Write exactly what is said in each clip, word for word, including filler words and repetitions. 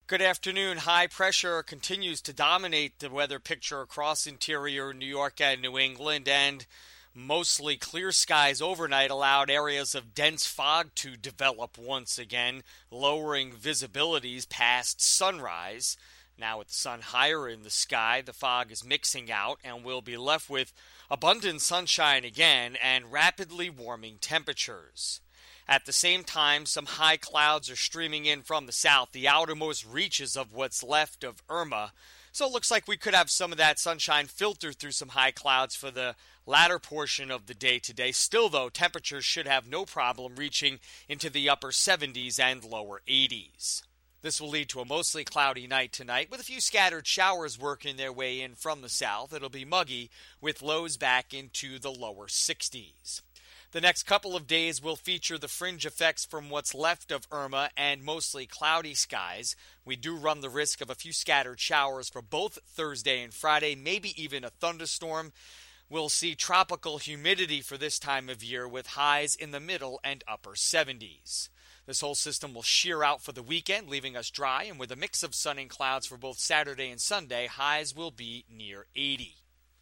Good afternoon. High pressure continues to dominate the weather picture across interior New York and New England, and mostly clear skies overnight allowed areas of dense fog to develop once again, lowering visibilities past sunrise. Now, with the sun higher in the sky, the fog is mixing out, and we'll be left with abundant sunshine again and rapidly warming temperatures. At the same time, some high clouds are streaming in from the south, the outermost reaches of what's left of Irma. So it looks like we could have some of that sunshine filter through some high clouds for the latter portion of the day today. Still, though, temperatures should have no problem reaching into the upper seventies and lower eighties. This will lead to a mostly cloudy night tonight with a few scattered showers working their way in from the south. It'll be muggy with lows back into the lower sixties. The next couple of days will feature the fringe effects from what's left of Irma and mostly cloudy skies. We do run the risk of a few scattered showers for both Thursday and Friday, maybe even a thunderstorm. We'll see tropical humidity for this time of year with highs in the middle and upper seventies. This whole system will shear out for the weekend, leaving us dry, and with a mix of sun and clouds for both Saturday and Sunday, highs will be near eighty.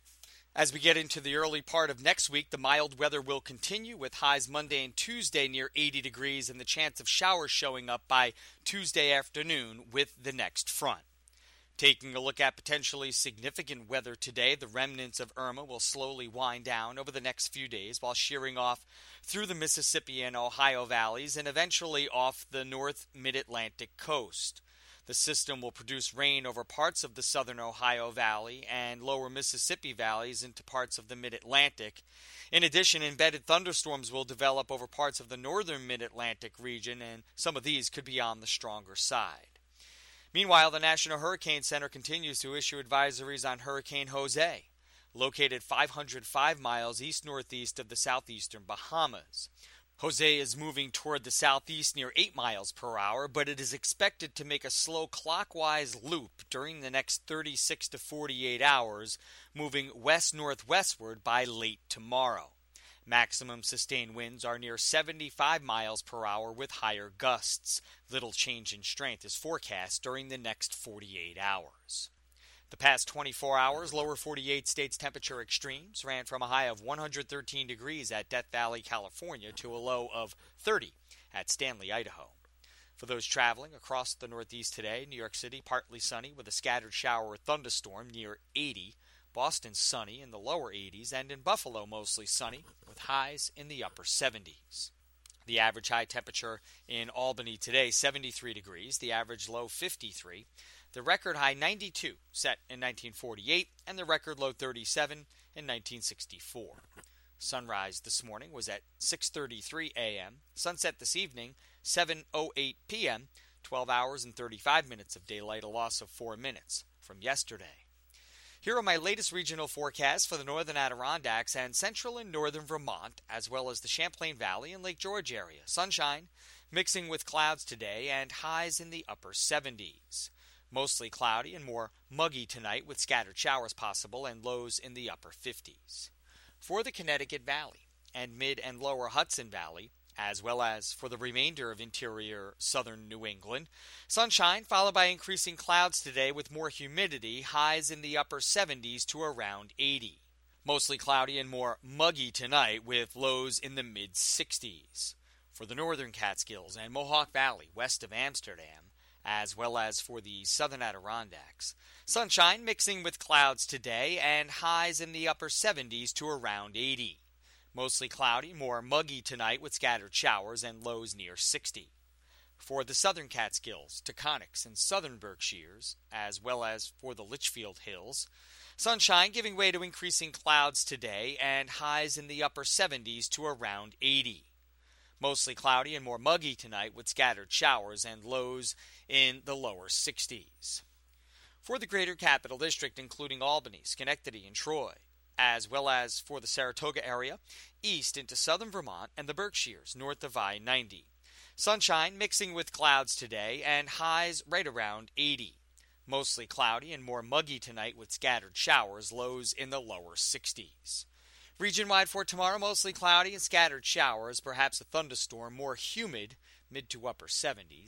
As we get into the early part of next week, the mild weather will continue with highs Monday and Tuesday near eighty degrees and the chance of showers showing up by Tuesday afternoon with the next front. Taking a look at potentially significant weather today, the remnants of Irma will slowly wind down over the next few days while shearing off through the Mississippi and Ohio valleys and eventually off the north mid-Atlantic coast. The system will produce rain over parts of the southern Ohio Valley and lower Mississippi valleys into parts of the mid-Atlantic. In addition, embedded thunderstorms will develop over parts of the northern mid-Atlantic region, and some of these could be on the stronger side. Meanwhile, the National Hurricane Center continues to issue advisories on Hurricane Jose, located five hundred five miles east-northeast of the southeastern Bahamas. Jose is moving toward the southeast near eight miles per hour, but it is expected to make a slow clockwise loop during the next thirty-six to forty-eight hours, moving west-northwestward by late tomorrow. Maximum sustained winds are near seventy-five miles per hour with higher gusts. Little change in strength is forecast during the next forty-eight hours. The past twenty-four hours, lower forty-eight states temperature extremes ran from a high of one hundred thirteen degrees at Death Valley, California, to a low of thirty at Stanley, Idaho. For those traveling across the Northeast today, New York City partly sunny with a scattered shower or thunderstorm near eighty. Boston sunny in the lower eighties, and in Buffalo mostly sunny with highs in the upper seventies. The average high temperature in Albany today, seventy-three degrees, the average low fifty-three. The record high ninety-two, set in nineteen forty-eight, and the record low thirty-seven in nineteen sixty-four. Sunrise this morning was at six thirty-three a.m. Sunset this evening, seven oh eight p.m., twelve hours and thirty-five minutes of daylight, a loss of four minutes from yesterday. Here are my latest regional forecasts for the northern Adirondacks and central and northern Vermont, as well as the Champlain Valley and Lake George area. Sunshine mixing with clouds today and highs in the upper seventies. Mostly cloudy and more muggy tonight with scattered showers possible and lows in the upper fifties. For the Connecticut Valley and mid and lower Hudson Valley, as well as for the remainder of interior southern New England, sunshine followed by increasing clouds today with more humidity, highs in the upper seventies to around eighty. Mostly cloudy and more muggy tonight with lows in the mid sixties. For the northern Catskills and Mohawk Valley west of Amsterdam, as well as for the southern Adirondacks, sunshine mixing with clouds today and highs in the upper seventies to around eighty. Mostly cloudy, more muggy tonight with scattered showers and lows near sixty. For the southern Catskills, Taconics, and southern Berkshires, as well as for the Litchfield Hills, sunshine giving way to increasing clouds today and highs in the upper seventies to around eighty. Mostly cloudy and more muggy tonight with scattered showers and lows in the lower sixties. For the greater capital district, including Albany, Schenectady, and Troy, as well as for the Saratoga area, east into southern Vermont and the Berkshires, north of I ninety. Sunshine mixing with clouds today and highs right around eighty. Mostly cloudy and more muggy tonight with scattered showers, lows in the lower sixties. Region-wide for tomorrow, mostly cloudy and scattered showers, perhaps a thunderstorm, more humid, mid to upper seventies.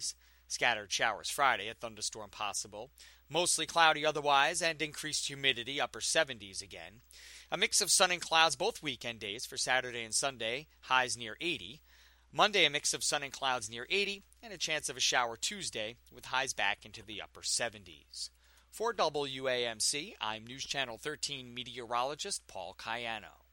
Scattered showers Friday, a thunderstorm possible. Mostly cloudy otherwise, and increased humidity, upper seventies again. A mix of sun and clouds both weekend days for Saturday and Sunday, highs near eighty. Monday, a mix of sun and clouds near eighty, and a chance of a shower Tuesday, with highs back into the upper seventies. For W A M C, I'm News Channel thirteen meteorologist Paul Cayano.